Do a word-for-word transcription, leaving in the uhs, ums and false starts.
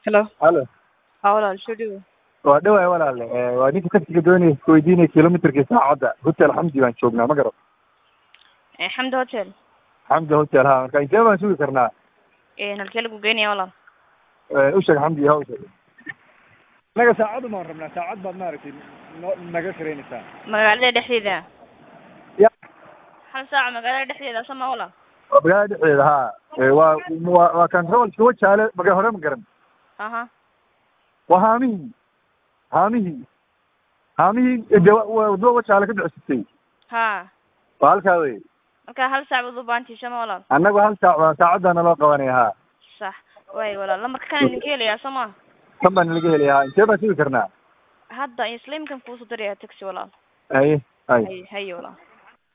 Hello. Halo. Haa walaal soo dhawow. Waa dhawaay walaal ee waa ninka taksiga doonaya isweydiinaya kilometerka saacada hotel Xamdi baan joognaa ma garo. Ee Xamdi Hotel. Xamdi Hotel ha marka intee baan sugi karnaa? Ee halkee lagu geenayaa walaal? Ee u sheeg Xamdi ha u sheeg. Naga saacadu ma rabnaa saacad baad maaragtay naga kareynaysaa. Magaalada dhexdeeda. Ya. Hal saac magaalada dhexdeeda sama walaal. Waa magaalada dhexdeeda ha ee waa waa waa control soo jaale maga hore ma garan. Aha. Waa haamihi haamihi haamihi waddo wajaale ka ducsatay. Ha. Waa halkaa wey. Marka hal saac wadu baantii sama walaal. Annagu hal saac waa saacadana loo qabanaya ha. Sax. Way walaal lambarka kana ninka helayaa sama. Kan baan laga helayaa intee baan sugi karnaa? Hadda isliimkan ku soo diraya taxi walaal. Ay ay. Hay hay walaal.